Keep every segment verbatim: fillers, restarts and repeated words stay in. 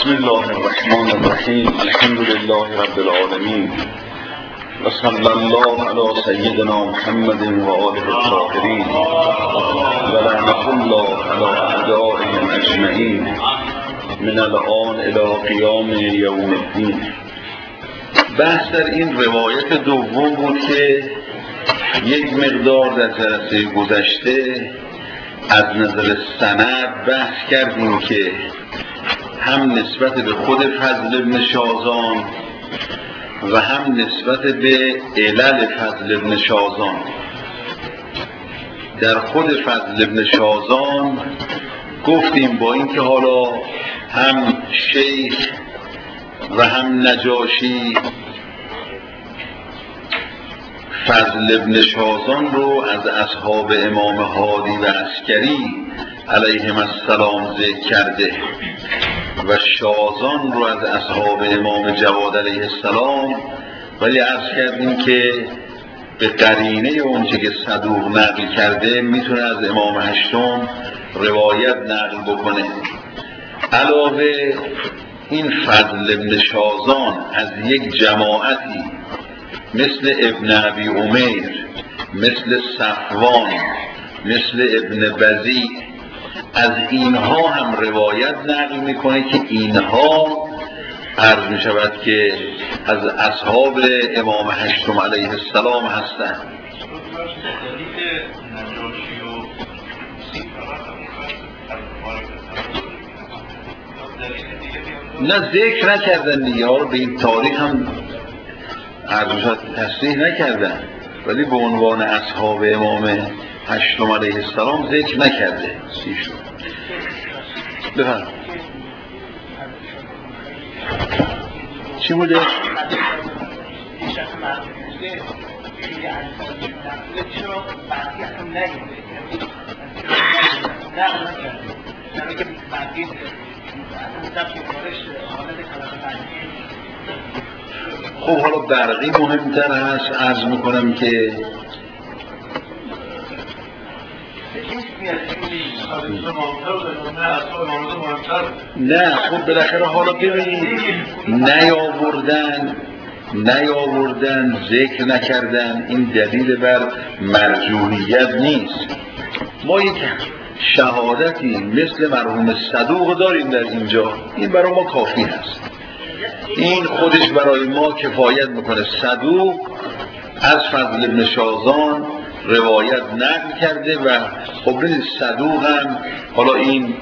بسم الله الرحمن الرحیم. الحمد لله رب العالمین و صلی الله علی سیدنا محمد و آله الطاهرین و لعنة الله علی اعدائهم اجمعین من الآن الی قیام یوم الدین. بحث در این روایت دوم بود که یک مقدار در جلسه گذشته از نظر سند بحث کردیم که هم نسبت به خود فضل ابن شازان و هم نسبت به علل فضل ابن شازان. در خود فضل ابن شازان گفتیم با اینکه حالا هم شیخ و هم نجاشی فضل ابن شازان رو از اصحاب امام هادی و عسکری علیهم السلام ذکر کرده و شازان رو از اصحاب امام جواد علیه السلام، ولی عرض کردیم که به قرینه اونچه که صدوق نقل کرده میتونه از امام هشتم روایت نقل بکنه. علاوه این فضل ابن شازان از یک جماعتی مثل ابن ابی امیر، مثل صفوان، مثل ابن بزی، از اینها هم روایت نقل میکنه که اینها عرض میشود که از اصحاب امام هشتم علیه السلام هستند. نه ذکر نکردن دیگه، ها رو به این تاریخ هم عرض میشود تصریح نکردن، ولی به عنوان اصحاب امام هشتم علیه السلام ذکر نکرده ایشون. بفرم چی بوده؟ خب حالا برقی مهمتر هست. عرض میکنم که نه خب بالاخره حالا ببینید نیاوردن نیاوردن ذکر نکردن این دلیل بر مرجوحیت نیست. ما یک شهادتی مثل مرحوم صدوق داریم در اینجا، این برای ما کافی هست. این خودش برای ما کفایت میکنه. صدوق از فضل ابن شازان روایت نقل کرده و خب ببینید صدوق هم حالا این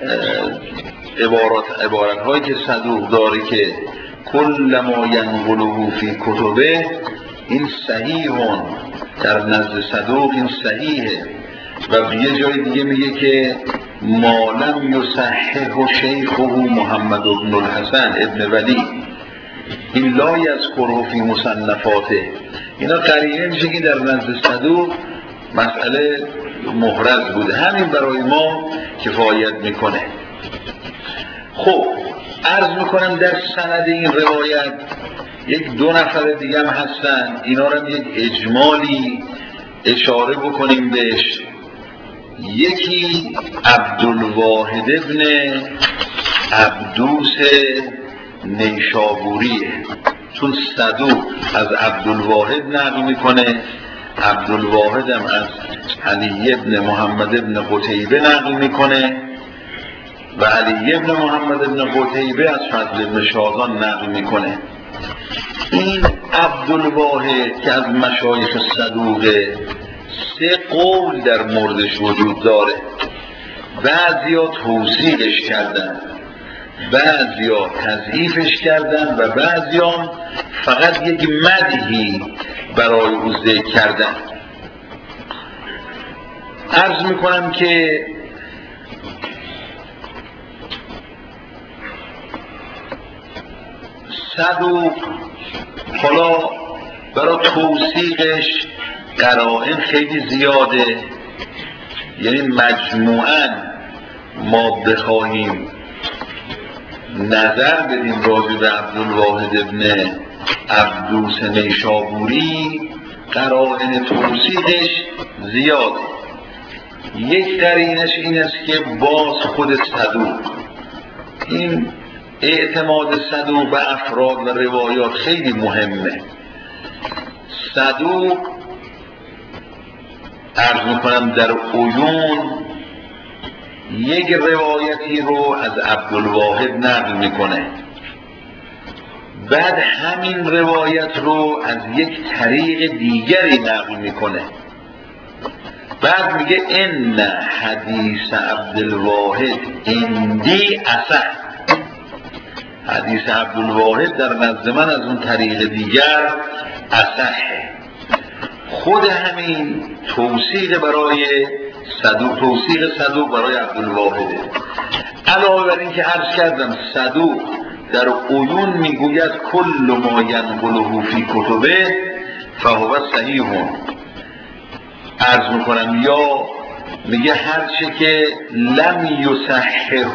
عبارات عبارت هایی که صدوق داره که کل ما ینقله فی کتبه، این صحیحون، در نزد صدوق این صحیحه. و به یه جای دیگه میگه که ما لم یصححه شیخه محمد بن الحسن ابن ولی، این لا یذکره فی مصنفاته. اینا قرینه میشه که در نزد صدوق مسئله محرز بوده. همین برای ما کفایت میکنه. خب عرض میکنم در سند این روایت یک دو نفر دیگه هم هستن، اینا رو یک اجمالی اشاره بکنیم بهش. یکی عبدالواحد ابن عبدوس نیشابوریه، چون صدوق از عبدالواحد نقل میکنه، عبدالواحد هم از علی ابن محمد ابن قتیبه نقل میکنه و علی ابن محمد ابن قتیبه از فضل ابن شازان نقل میکنه. این عبدالواحد که از مشایخ صدوقه، سه قول در موردش وجود داره. بعضیا توصیحش کردن، بعضیا تضعیفش کردن و بعضیا فقط یک مدحی برای او ذکر کردن. عرض میکنم که صدوق حالا برای توصیقش قرائن خیلی زیاده، یعنی مجموعاً ما بخواهیم نظر بدیم راجع به عبدالواحد ابن عبدوس نیشابوری، قرائن توصیقش زیاده. یک قرینش این است که باز خود صدوق این اعتماد صدوق به افراد و روایات خیلی مهمه. صدوق عرض میکنم در عیون یک روایتی رو از عبدالواحد نقل میکنه، بعد همین روایت رو از یک طریق دیگری نقل میکنه، بعد میگه ان حدیث عبدالواحد اندی اصح، حدیث عبدالواحد در نزد من از اون طریق دیگر اصحه. خود همین توثیق برای صدوق، توثیق صدوق برای عبدالواحده. علاوه بر این که عرض کردم صدوق در عیون میگوید کل ما ینقله فی کتبه فهو صحیح. عرض میکنم یا میگه هر چه که لم یصححه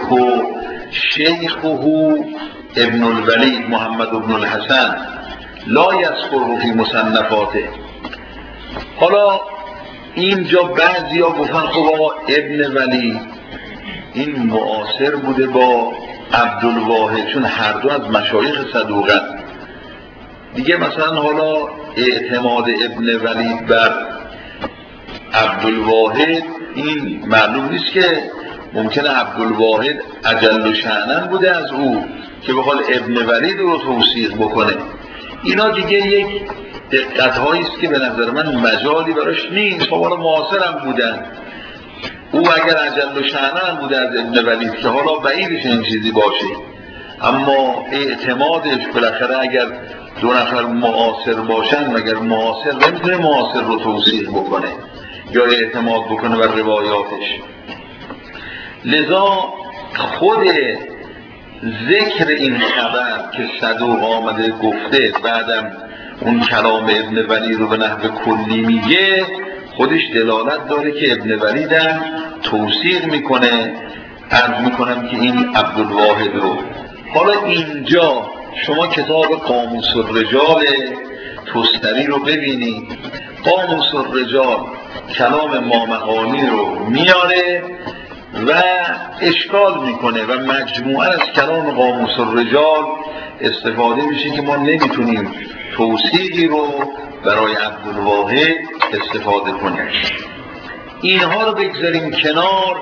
شیخه ابن الولید محمد ابن الحسن لا یذکره فی مصنفاته. حالا اینجا بعضی ها گفتن خب آقا ابن ولید این معاصر بوده با عبدالواحد، چون هر دو از مشایخ صدوقن دیگه. مثلا حالا اعتماد ابن ولید بر عبدالواحد این معلوم نیست که ممکنه عبدالواحد اجل شأنن بوده از او که بخواد ابن ولید رو توثیق بکنه. اینا دیگه یک دقت هایی است که به نظر من مجالی براش نیست. خب حالا معاصر هم بودن، او اگر اجل شأنن بوده از ابن ولید که حالا بعیدش این چیزی باشه، اما اعتمادش بالاخره اگر دو نفر معاصر باشن، مگر معاصر نمیتونه معاصر رو توثیق بکنه یا اعتماد بکنه بر روایاتش؟ لذا خود ذکر این خبر که صدوق آمده گفته بعدم اون کلام ابن ولید رو به نحو کلی میگه، خودش دلالت داره که ابن ولید هم توثیق میکنه. عرض میکنم که این عبدالواحد رو. حالا اینجا شما کتاب قاموس الرجال تستری رو ببینید. قاموس الرجال کلام مامقانی رو میاره و اشکال میکنه و مجموعه از کلام قاموس الرجال استفاده میشه که ما نمیتونیم توثیقی رو برای عبدالواحد استفاده کنیم. اینها رو بگذاریم کنار.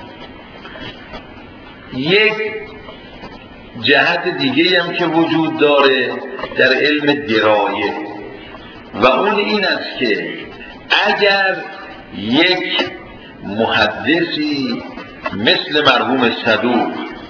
یک جهت دیگه هم که وجود داره در علم درایه و اون این است که اگر یک محدثی مثل مرحوم صدوق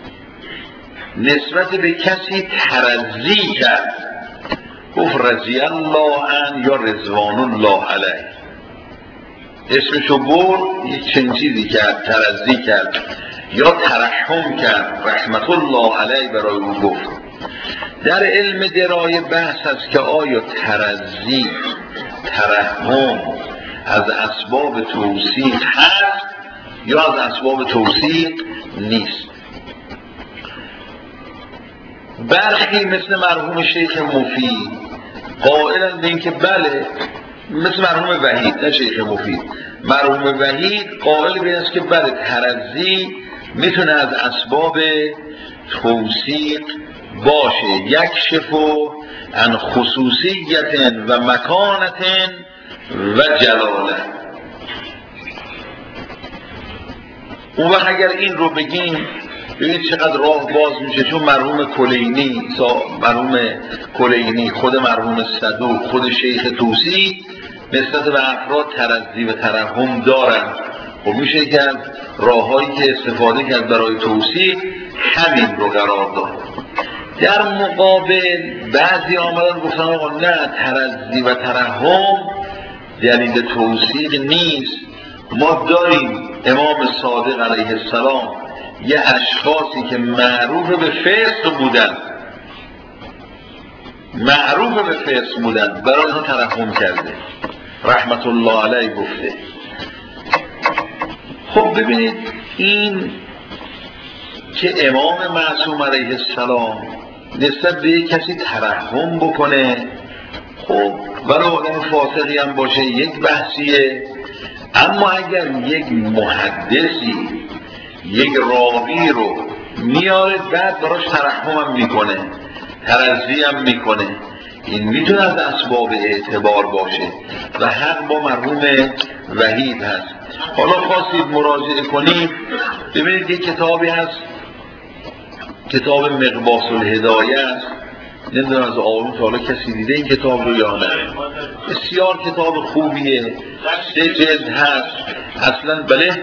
نسبت به کسی ترضی کرد، گفت رضی الله عنه یا رضوان الله علیه، اسمشو برد، یک چنین چیزی کرد، ترضی کرد یا ترحم کرد، رحمت الله علیه برای او گفت. در علم درایه بحث است که آیا ترضی، ترحم از اسباب توثیق هست یا از اسباب توثیق نیست. برخی مثل مرحوم شیخ مفید قائلن به این که بله، مثل مرحوم وحید، نه شیخ مفید، مرحوم وحید قائل به این است که بله ترضی میتونه از اسباب توثیق باشه. یک شفو عن خصوصیت و مکانت و جلاله. اون وقت اگر این رو بگیم ببینید چقدر راه باز میشه، چون مرحوم کلینی مرحوم کلینی خود مرحوم صدوق، خود شیخ توسی نسبت به افراد ترضی و ترحم دارن. خب میشه که از راههایی که استفاده کرد برای توثیق همین رو قرار داد. در مقابل بعضی آمدن گفتن آقا نه، ترضی و ترحم دلیل توثیق نیست. ما داریم امام صادق علیه السلام یه اشخاصی که معروف به فسق بودن، معروف به فسق بودن، برای اونها ترحم کرده، رحمت الله علیه گفته. خب ببینید این که امام معصوم علیه السلام نسبت به کسی ترحم بکنه، خب برای آدم فاسقی هم باشه یک بحثیه. اما اگر یک محدثی یک راوی رو میاره، بعد براش ترحم هم میکنه، ترضی هم میکنه. این میتونه از اسباب اعتبار باشه و حق با مرحوم وحید هست. حالا خواستید مراجعه کنید، ببینید یک کتابی هست، کتاب مقباس الهدایه است. نمیدونم از آقایون تا حالا کسی دیده این کتاب رو یا نه؟ بسیار کتاب خوبیه، سه جلد هست اصلا. بله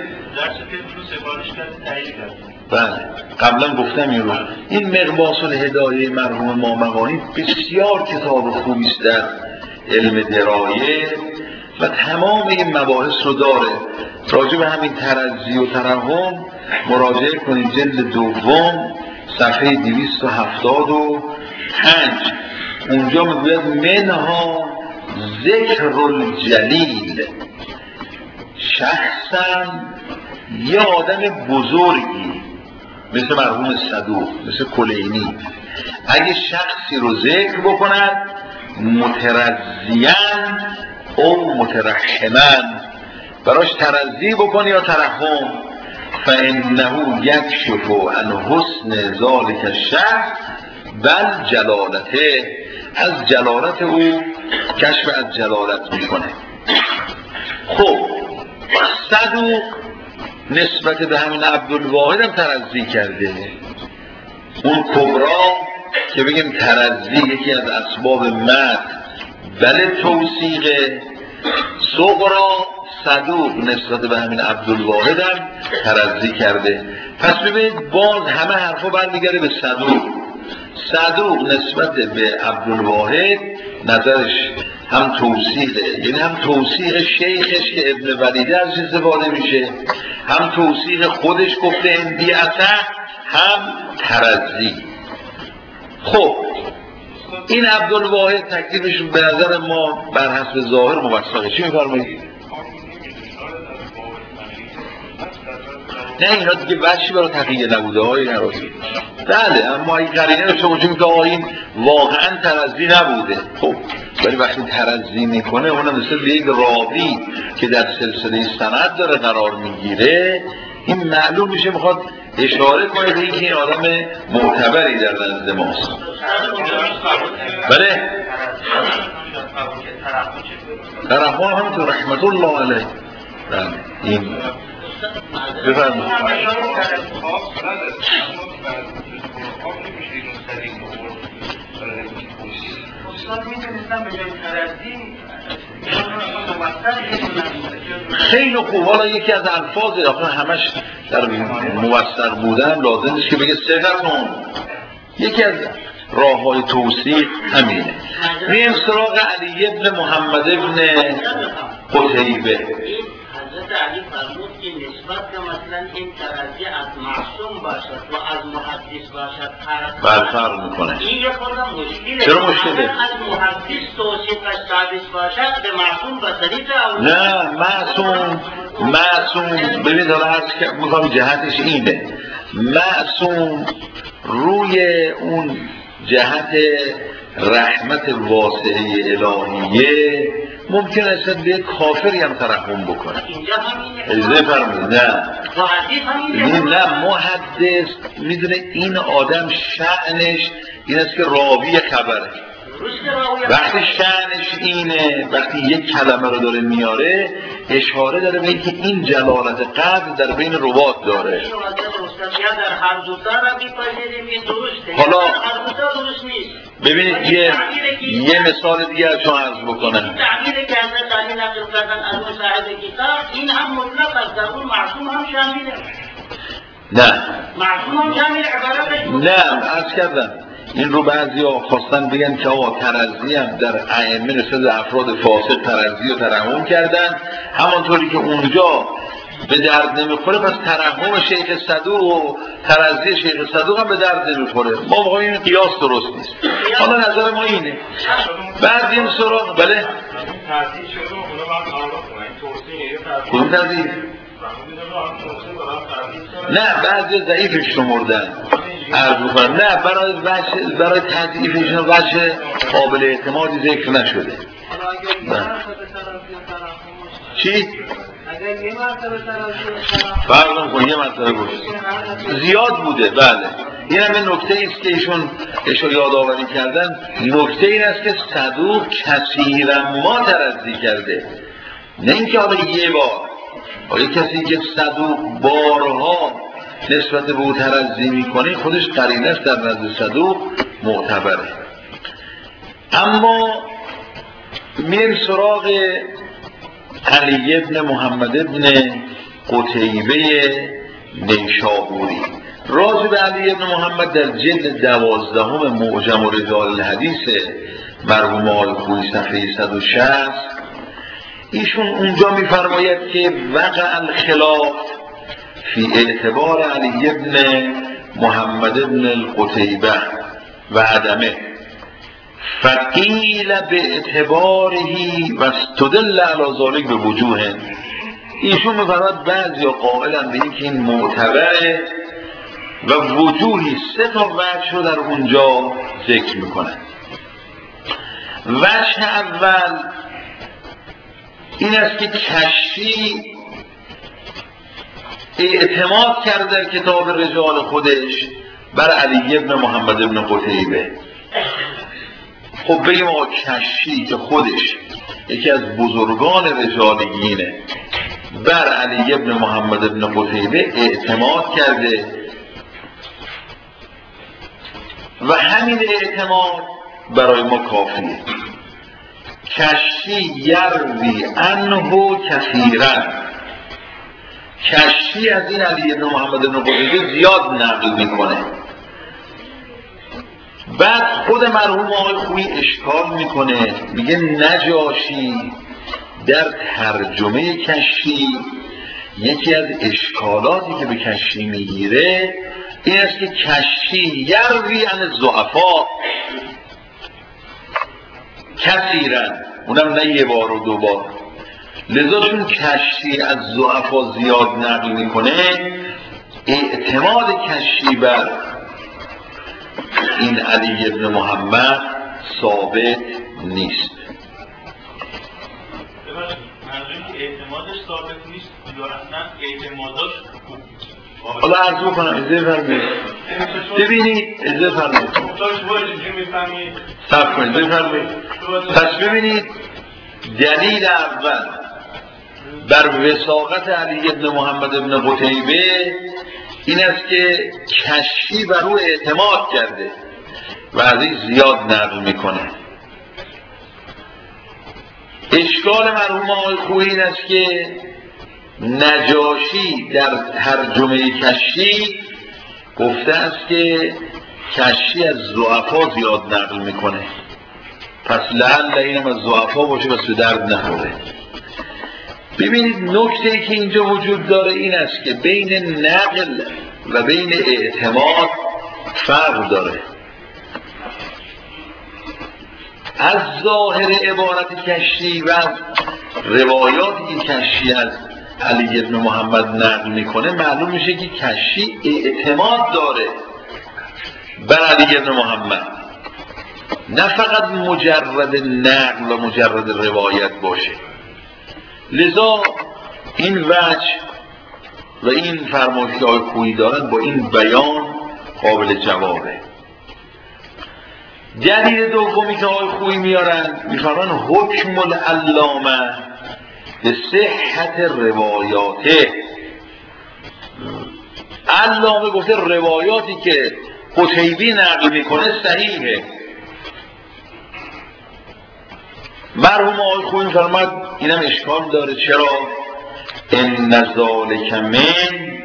بله قبلا گفتم این رو. این مقباس الهدایه مرحوم مامقانی بسیار کتاب خوبی است در علم درایه و تمام این مباحث رو داره. راجع به همین ترضی و ترحم مراجعه کنید، جلد دوم صفحه دویست و هفتاد و پنج. اونجا میگوید منها ذکر الجلیل، شخصا یه آدم بزرگی مثل مرحوم صدوق، مثل کلینی، اگه شخصی رو ذکر بکنند مترضیان او مترحمن، براش ترضی بکنی یا ترحم، فانه یکشف عن حسن ذلک الشخص بل جلالته، از جلالت او کشف از جلالت میکنه. خب صدوق نسبت به همین عبدالواحد هم ترضی کرده. اون کبرا که بگیم ترضی یکی از اسباب مد بله توثیقه، صغرا صدوق نسبت به همین عبدالواحد هم ترضی کرده. پس ببینید باز همه حرفا برمیگره به صدوق. صدوق نسبت به عبدالواحد نظرش هم توثیقه، یعنی هم توثیق شیخش که ابن ولیده از استفاده میشه، هم توثیق خودش گفته اندی اصح، هم ترضی. خب این عبدالواحد تکلیفشون به نظر ما بر حسب ظاهر موثقه. چی میفرمایید؟ نه اینا دیگه وجهی برای تقیه نبوده های نرازی. بله اما این قرینه رو چون چون که آقا این واقعا ترضی نبوده. خب ولی وقتی ترضی میکنه اونم مثل یک راوی که در سلسله سند داره قرار میگیره، این معلوم میشه میخواد اشاره کنه به اینکه این آدم معتبری در نزد ماست. بله ترحم همینطور رحمت الله علیه. بله این بفرمایید. خیلی خوب. حالا یکی از الفاظ آخه همش در موثق بودن لازم نیست که بگه صفتون. یکی از راه‌های توصیف همینه. میریم سراغ علی ابن محمد ابن قتیبه. علی فرمود که نسبت که مثلا این ترضی از معصوم باشد و از محدث باشد فرق فرق میکنه. این یه خورده مشکله. چرا مشکله؟ از محدث توصیفش ثابت باشد به معصوم بسری تا نه معصوم معصوم ببینید حالا عرض که میخوام جهتش اینه. معصوم روی اون جهت رحمت واسعه الهیه ممکن است به کافری هم ترحم بکنه. اینجا همینه. اجازه فرمایید. نه این نه محدث میدونه این آدم شأنش این است که راوی خبره. وقتی شأنش اینه، وقتی یک کلمه رو داره میاره اشاره داره به اینکه این جلالت قدر در بین روات داره. حالا ببینید یه یه مثال دیگه ازشون عرض بکنم. تعبیری که حضرت علی نقل کردن از اون صاحب کتاب این هم مطلق است، در اون معصوم هم شامله. نه معصوم هم شامل عبارتش. نه عرض کردم این رو بعضیا خواستن بگن که آقا ترضی هم در ائمه نسبت افراد فاسق ترضی و ترحم کردن، همانطوری که اونجا به درد نمیخوره پس ترحم شیخ صدوق و ترضی شیخ صدوق هم به درد نمیخوره. ما واقعا این قیاس درست نیست. حالا نظر ما اینه. بعد این سراغ بله ترضی شده اونو باید آرام کنه. این توصیه کدوم ترضی؟ نه بعضی ضعیفش شمردن عرض بکنم. نه برای وجه برای تضعیفشون وجه قابل اعتمادی ذکر نشده. چی؟ اگر یه مرتبه تراجع فرق نمی‌کنه، یه مرتبه باشه زیاد بوده. بله این همه نکته ایست که ایشون ایشون یادآوری کردن. نکته این است که صدوق کثیرا ما ترضی کرده، نه اینکه حالا یه بار. آیا کسی که صدوق بارها نسبت به او ترضی میکنه خودش قرینه است در نزد صدوق معتبره. اما میریم سراغ علی ابن محمد ابن قتیبه نیشابوری. راجع به علی ابن محمد در جلد دوازدهم معجم رجال الحدیث مرحوم آقای خویی صفحه صد و شصت ایشون اونجا میفرماید که وقع الخلاف فی اعتبار علی ابن محمد ابن القتیبه و عدمه فقیل به اعتبارهی و استدل علی ذلک به وجوه. ایشون میفرماید بعضی قائلن به اینکه این معتبره و وجوهی سه تا وجه رو در اونجا ذکر میکنن. وجه اول این است که کشفی اعتماد کرده در کتاب رجال خودش بر علی ابن محمد ابن قتیبه. خب بگیم آقا کشفی که خودش یکی از بزرگان رجالیینه بر علی ابن محمد ابن قتیبه اعتماد کرده و همین اعتماد برای ما کافیه. کشفی یروی عنه کثیرا، کشفی از این علی ابن محمد ابن قتیبه زیاد نقل میکنه. بعد خود مرحوم آقای خویی اشکال میکنه، میگه نجاشی در ترجمه کشفی یکی از اشکالاتی که به کشفی میگیره این است که کشفی یروی عن الضعفاء کثیرا، اونم نه یه بار و دو بار. لذا چون کشفی از ضعفا زیاد نقل میکنه اعتماد کشفی بر این علی ابن محمد ثابت نیست. منظوریم که اعتمادش ثابت نیست یا اصلا اعتماداش حالا عرض بکنم اجازه فرمایید. ببینید اجازه فرمایید صبر کنید اجازه فرمایید. پس ببینید دلیل اول بر وثاقت علی ابن محمد ابن قتیبه این است که کشفی بر او اعتماد کرده و از این زیاد نقل میکنه. اشکال مرحوم آقای خویی این است که نجاشی در ترجمه کشفی گفته است که کشفی از ضعفا زیاد نقل میکنه، پس لعل اینم از ضعفا باشه بس به درد نخوره. ببینید نکته‌ای که اینجا وجود داره این است که بین نقل و بین اعتماد فرق داره. از ظاهر عبارت کشفی و از روایاتی که کشفی از علی ابن محمد نقل میکنه معلوم میشه که کشفی اعتماد داره بر علی ابن محمد، نه فقط مجرد نقل و مجرد روایت باشه. لذا این وجه و این فرمایشی که آقای خویی دارن با این بیان قابل جوابه. دلیل دومی که آقای خویی میارن میفرمان حکم العلامه به صحت روایاته. علامه گفته روایاتی که قتیبی نقل میکنه صحیحه. مرحوم آقای خویی میفرماد اینم اشکال داره. چرا؟ ان ذالک من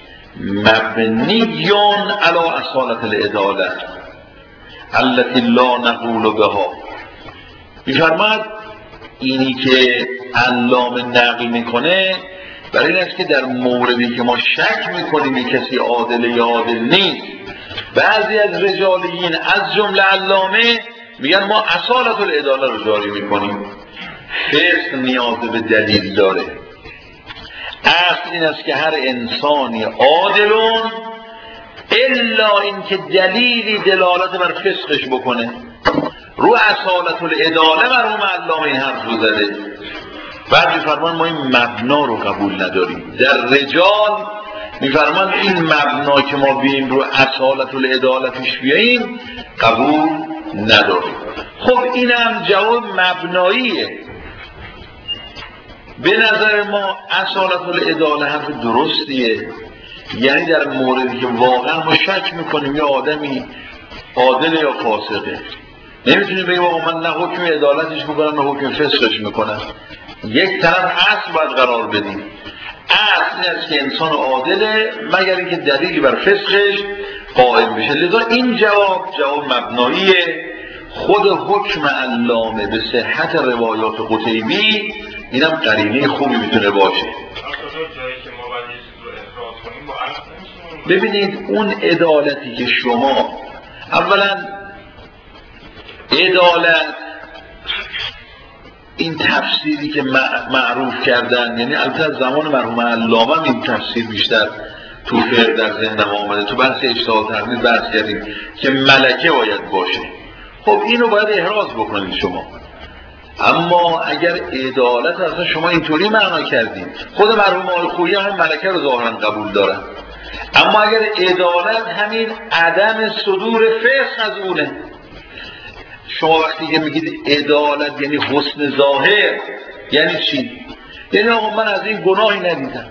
مبنیون علی اصالت العداله التي لا نقول بها. میفرماد اینی که علامه نقل میکنه برای این است که در موردی که ما شک میکنیم کسی عادل یا عادل نیست، بعضی از رجالیین از جمله علامه میگن ما اصالت العداله رو جاری میکنیم. فقه نیاز به دلیل داره. اصل این است که هر انسانی عادلون الا اینکه دلیلی دلالت بر فسقش بکنه. رو اصالت العداله مرحوم علامه این حرف رو زده. بعد میفرمان ما این مبنا رو قبول نداریم. در رجال میفرمان این مبنا که ما بیاییم رو اصالت العدالتش بیاییم قبول نداریم. خب اینم جواب مبناییه. به نظر ما اصالت العداله حرف درستیه، یعنی در موردی که واقعا ما شک میکنیم یا آدمی عادل یا فاسقه، نمیتونیم بگیم آقا من نه حکم عدالتش میکنم نه حکم فسقش میکنم. یک طرف اصل باید قرار بدیم. اصل این است که انسان عادله مگر اینکه دلیلی بر فسقش قائم بشه. لذا این جواب جواب مبناییه. خود حکم علامه به صحت روایات قتیبی اینم قرینه خوبی میتونه باشه. ببینید اون عدالتی که شما اولا عدالت این تفسیری که معروف کردن، یعنی البته از زمان مرحوم علامه این تفسیر بیشتر تو فقه در ذهنم آمده، تو بحث اجتهاد تقلید بحث کردیم که ملکه باید باشه. خب اینو باید احراز بکنید شما. اما اگر عدالت اصلا شما اینطوری معنا کردید، خود مرحوم آلخویی هم ملکه رو ظاهرا قبول دارن، اما اگر عدالت همین عدم صدور فسق از اونه، شما وقتی که میگید عدالت یعنی حسن ظاهر یعنی چی؟ یعنی آقا من از این گناهی ندیدم.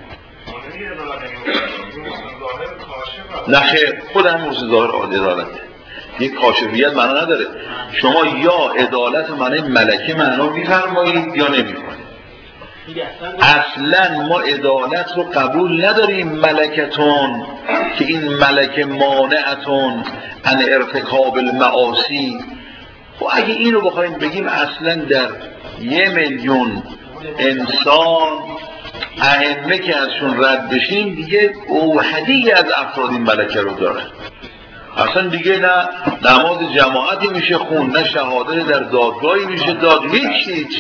نه خیر، خود هم حسن ظاهر عدالته، یک کاشفیت معنا نداره. شما یا عدالت معنی ملکه معنا میفرمایید یا نمیفرمایید. اصلا ما عدالت رو قبول نداریم ملکتون که این ملکه مانعتون عن ارتکاب المعاصی. و اگه این رو بخوایم بگیم اصلا در یه میلیون انسان ائمه که ازشون رد بشیم دیگه اوحدی از افراد این ملکه رو دارن. اصلا دیگه نه نماز جماعتی میشه خون، نه شهادت در دادگاهی میشه داد، هیچ هیچ.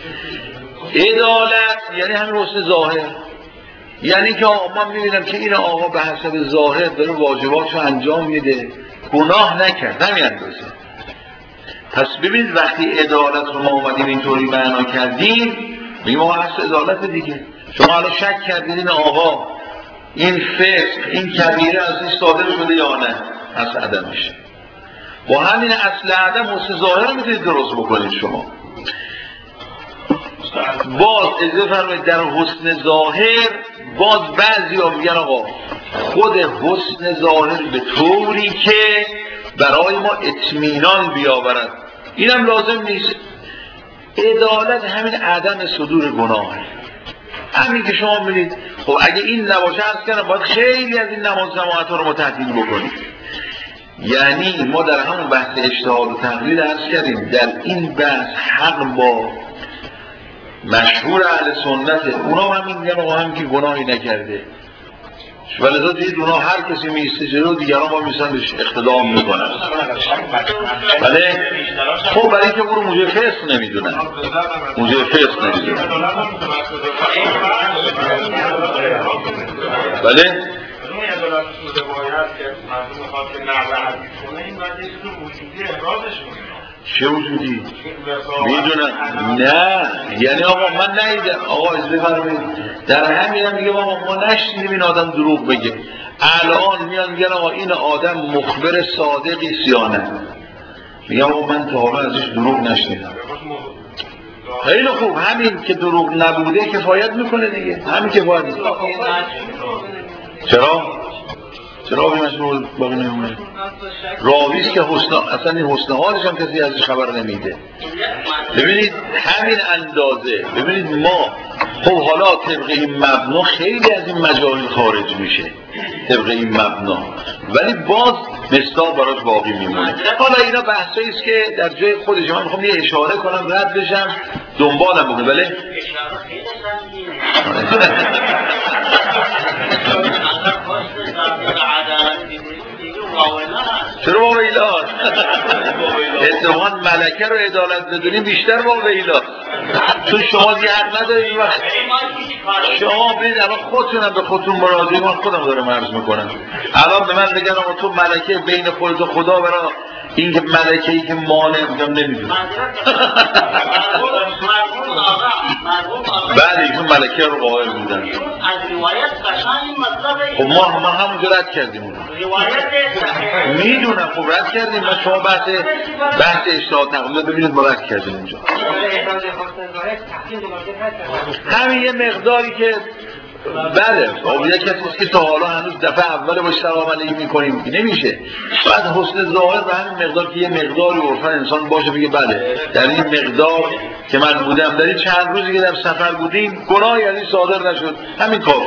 عدالت یعنی همین حسن ظاهر، یعنی که من میبینم که این آقا به حسب ظاهر داره واجباتشو انجام میده، گناه نکرد، همین اندازه. پس ببینید وقتی عدالت رو ما اومدیم اینطوری معنا کردیم میگیم آقا هست عدالت دیگه. شما حالا شک کردید این آقا این فسق این کبیره از این صادر شده یا نه؟ اصل عدمش. با همین اصل عدم حسن ظاهر میتونید درست بکنید شما. باز اجازه فرمایید در حسن ظاهر باز بعضی ها میگن آقا خود حسن ظاهر به طوری که برای ما اطمینان بیاورد اینم لازم نیست. عدالت همین عدم صدور گناه، همین که شما می‌بینید. خب اگه این نباشه عرض کردم باید خیلی از این نماز جماعت ها رو ما تعطیل بکنیم. یعنی ما در همون بحث اجتهاد و تقلید عرض کردیم در این بحث حق با مشهور اهل سنته، اونا هم همین میگن آقا هم که گناهی نکرده، ولی لذا دید اونا هر کسی میسته جلو دیگران با میستن بهش اقتدام میکنن. بله خب برای اینکه برو موجه فسق نمیدونن، موجه فسق نمیدونن. بله چه وجودی؟ میدونم نه یعنی آقا من نیدم. آقا از بفرمایید در همین هم میگم آقا ما نشنیدیم این آدم دروغ بگه. الان میان میگن آقا این آدم مخبر صادقی سیانه، میگم آقا من تا حالا ازش دروغ نشنیدم. خیلی خوب، همین که دروغ نبوده کفایت میکنه دیگه، همین کفایت میکنه. چرا؟ چرا آقای مشهور باقی نمونه؟ راویست که حسن اصلا این حسن حالش هم کسی ازش خبر نمیده. ببینید همین اندازه. ببینید ما خب حالا طبق این مبنا خیلی از این مجاهیل خارج میشه طبق این مبنا، ولی باز مصداق براش باقی میمونه. حالا اینا بحثایی است که در جای خودش من میخوام یه اشاره کنم رد بشم دنبالم بکنه. بله اشاره خیلی چرا با ویلات؟ اتفاقا ملکه رو عدالت بدونیم بیشتر با ویلات، چون شما دیگه حق ندارید وقت شما بید الان خودتونم به خودتون مراجعه، من خودم دارم عرض میکنم. الان به من بگن آقا تو ملکه بین خودت و خدا برای این که ملکه ای که مانع بودم نمیدونم. مرحوم آقای بله ایشون ملکه رو قائل بودن. از روایت قشنگ این مطلب خب ما ما همونجا رد کردیم اون روایت صحیح میدونم. خب رد کردیم. ما شما بحث بحث اشتراط تقلید ببینید ما رد کردیم اونجا. همین یه مقداری که بله خب یه کسی که تا حالا هنوز دفعه اول باش سلام علیکم میکنیم نمیشه. بعد حسن ظاهر و همین مقدار که یه مقداری عرفا انسان باشه بگه بله در این مقدار که من بودم در این چند روزی که در سفر بودیم گناهی از این صادر نشد، همین کافی.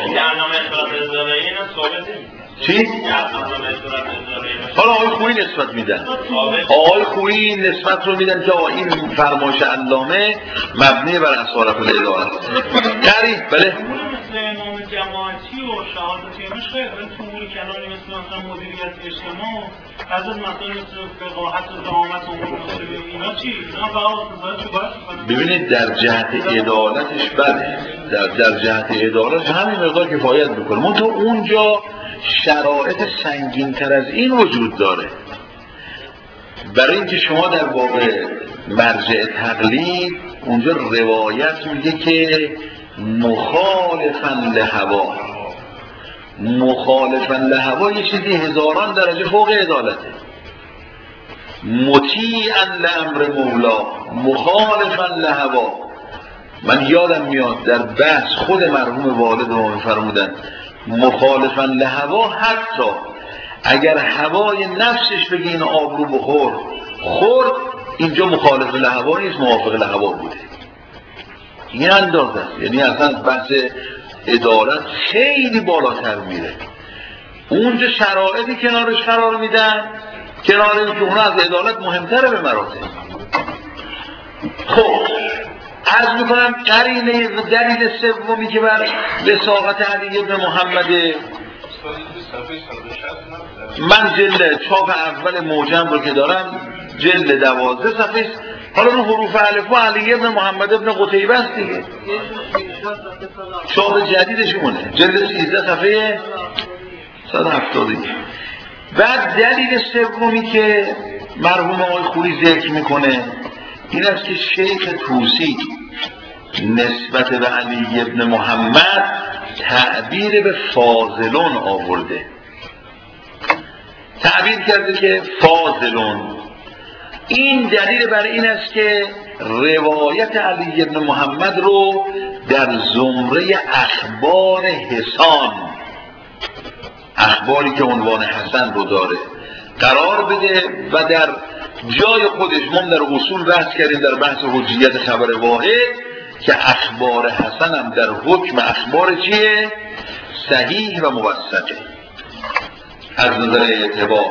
چی؟ حالا آقای خویی نسبت میدن. آقای خویی نسبت رو میدن که آقا این فرمایش علامه مبنی بر اصالت الاداره. قریب بله امام جماعتی و شهادت ایمش خیلی تو امور کلانی مثل مثلا مدیریت اجتماع از این مثلا مثل فقاهت و زعامت و امور مسئله اینا چی؟ اینا فقط چی باید کنن؟ ببینید در جهت عدالتش بله در, در جهت عدالتش همین مقدار کفایت میکنه. من تو اونجا شرایط سنگین تر از این وجود داره. برای اینکه شما در واقع مرجع تقلید اونجا روایت میگه که مخالفاً لهوا، مخالفاً لهوا یه چیزی هزاران درجه فوق عدالته. مطیعاً لامر مولا، مخالفاً لهوا. من یادم میاد در بحث خود مرحوم والد ما میفرمودن مخالفاً لهوا، حتی اگر هوای نفسش بگه این آب رو بخور خورد، اینجا مخالف لهوا نیست، موافق لهوا بوده. این اندازه است. یعنی اصلا بحث عدالت خیلی بالاتر میره. اونجا شرایطی کنارش قرار میدن، کنار این که اون از عدالت مهمتره به مراتب. خب عرض میکنم قرینه دلیل سومی که بر وثاقت علی بن محمد، من جلد چاپ اول موجم رو که دارم جلد دوازده صفحه، حالا اون حروف الف و علی بن محمد بن قتیبه است دیگه، چاپ جدیدشونه جلد سیزده صفحه صد و هفتاد. بعد دلیل سومی که مرحوم آقای خویی ذکر میکنه این است که شیخ طوسی نسبت به علی بن محمد تعبیر به فاضلون آورده. تعبیر کرده که فاضلون. این دلیل بر این است که روایت علی بن محمد رو در زمره اخبار حسان، اخباری که عنوان حسن رو داره، قرار بده و در جای خودش من در اصول بحث کردیم در بحث حجیت خبر واحد که اخبار حسن هم در حکم اخبار چیه؟ صحیح و موثقه از نظر اعتبار.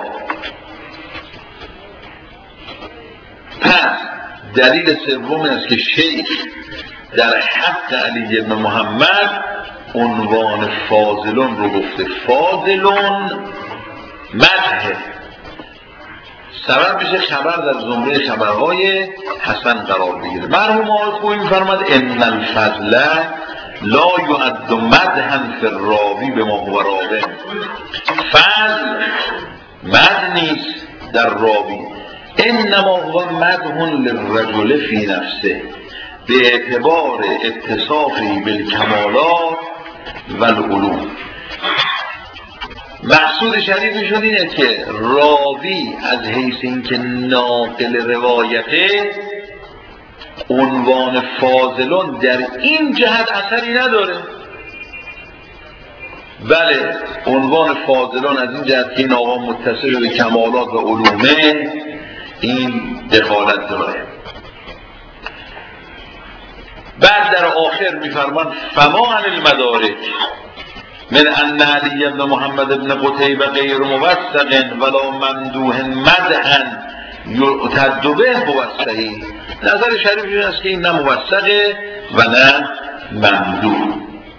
پس دلیل سوم است که شیخ در حق علی بن محمد عنوان فاضلون رو گفته. فاضلون مدح، سبب میشه خبر در زمره خبرهای حسن قرار بگیره. مرحوم آقای خویی میفرماد ان الفضل لا یعد مدحا فی الراوی به ما هو راوی. فضل مدح نیست در راوی، انما هو مدح للرجل فی نفسه به اعتبار اتصافی بالکمالات و العلوم. مقصود شریفشون اینه که راوی از حیث اینکه ناقل روایته عنوان فاضلون در این جهت اثری نداره. بله عنوان فاضلون از این جهت که این آقا متصل به کمالات و علومه این دخالت داره. بعد در آخر میفرمان فما عن المدارک من ان علی بن محمد بن قتیبه غیر موثق ولا ممدوح مدحا یعتد به هو الصحیح. نظر شریف این است که این نه موثقه و نه ممدوح.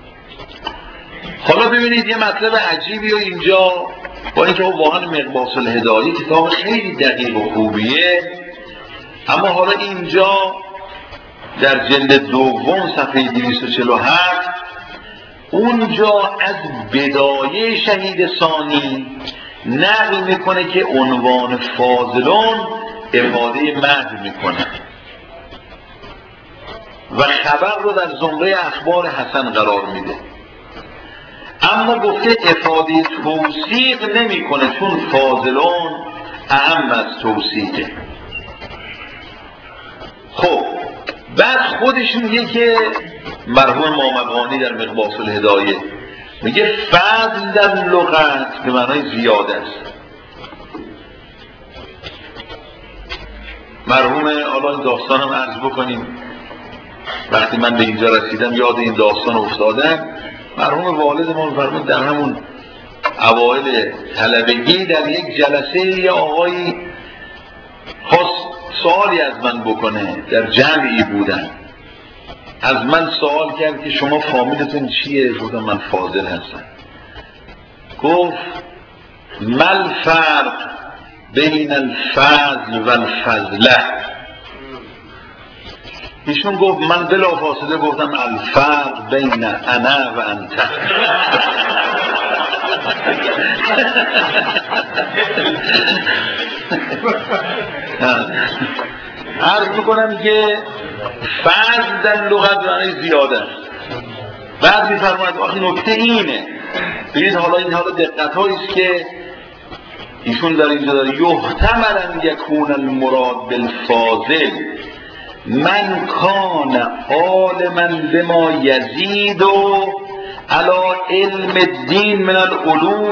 حالا ببینید یه مطلب عجیبی و اینجا با اینکه واقعا مقباس الهدایه کتاب خیلی دقیق و خوبیه، اما حالا اینجا در جلد دوم صفحه دویست و چهل و هفت اونجا از بدایه شهید ثانی نقل میکنه که عنوان فاضلون افاده مدح میکنه. و خبر رو در زمره اخبار حسن قرار میده. اما گفته افاده توثیق نمیکنه، چون فاضلان اهم از توثیقه. خب بعد خودشون میگه که مرحوم مامقانی در مقباس الهدایه میگه فضل در لغت به معنای زیاده است. مرحوم حالا این داستان هم عرض بکنیم، وقتی من به اینجا رسیدم یاد این داستان افتادم. مرحوم والد ما فرمود در همون اوایل طلبگی در یک جلسه یه آقایی خواست سوالی از من بکنه، در جمعی بودن، از من سوال کرد که شما فامیلتون چیه؟ گفتم من فاضل هستم. گفت مل فرق بین الفضل و الفضله. ایشون گفت من بلا فاصله گفتم الفرق بین انا و انت. عرض میکنم که فضل در لغت معنی زیاده است. بعد میفرماید آخه نکته اینه، ببینید حالا این حالا دقت هایی است که ایشون در اینجا داره. یحتمل ان یکون المراد بالفاضل من کان عالما بما یزید علی علم الدین من العلوم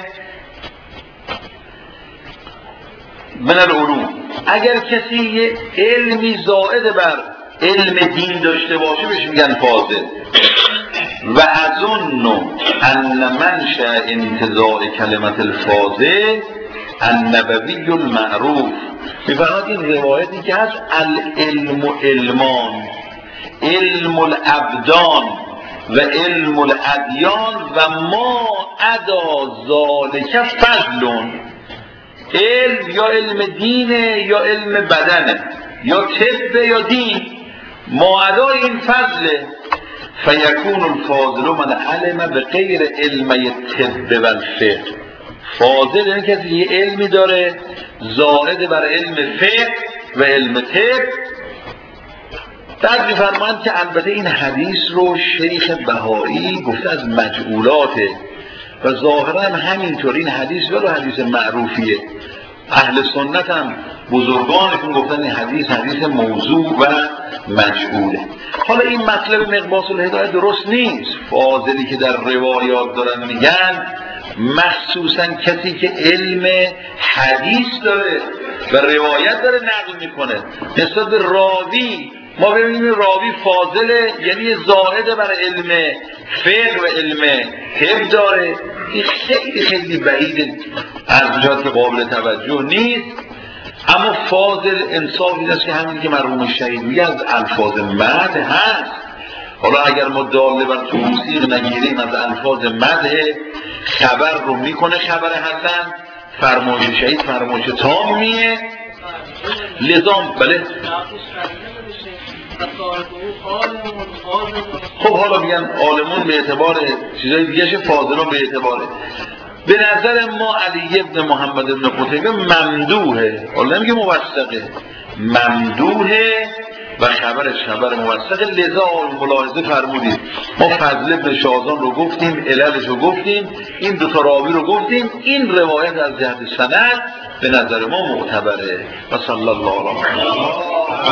من العلوم. اگر کسی یه علمی زائد بر علم دین داشته باشه بهش میگن فاضل. و اظن ان منشأ انتزاع کلمت الفاضل النبوی المعروف. میفرماید این روایتی که هست العلم علمان، علم الابدان و علم الادیان و ما ادا ذالک فضلون. علم یا علم دینه یا علم بدنه یا طب یا دین، ما ادای این فضله. فیکون الفاضل من علم به غیر علم طب و الفقه. فاضل یعنی کسی یه علمی داره زائد بر علم فقه و علم طب. بعد می‌فرمایند که البته این حدیث رو شیخ بهایی گفته از مجعولاته و ظاهرا هم همینطور این حدیث ولو حدیث معروفیه. اهل سنت هم بزرگانشون گفتن این حدیث حدیث موضوع و مجعوله. حالا این مطلب مقباس الهدایه درست نیست. فاضلی که در روایات دارن میگن مخصوصا کسی که علم حدیث داره و روایت داره نقل میکنه. نسبت به راوی ما ببینیم راوی فاضله یعنی زائد بر علم فقه و علم طب داره. این خیلی خیلی بعیده، از جهت قابل توجه نیست. اما فاضل انصاف این است که همین که مرحوم شهید میگه از الفاظ مدح هست. حالا اگر ما داله بر توصیق نگیریم از الفاظ مدح، خبر رو میکنه خبر حسن، فرمایش شهید فرمایش تامیه. لزام بله. خب حالا میگن عالمون به اعتبار چیزای دیگه، فاضلون به اعتباره. به نظر ما علی ابن محمد ابن قتیبه ممدوحه، حالا نمیگه موثقه، ممدوحه و خبرش خبر موثقه. لذا ملاحظه فرمودید ما فضل ابن شازان رو گفتیم، عللش رو گفتیم، این دو تا راوی رو گفتیم. این روایت از جهت سند به نظر ما معتبره. و صلی الله علیه و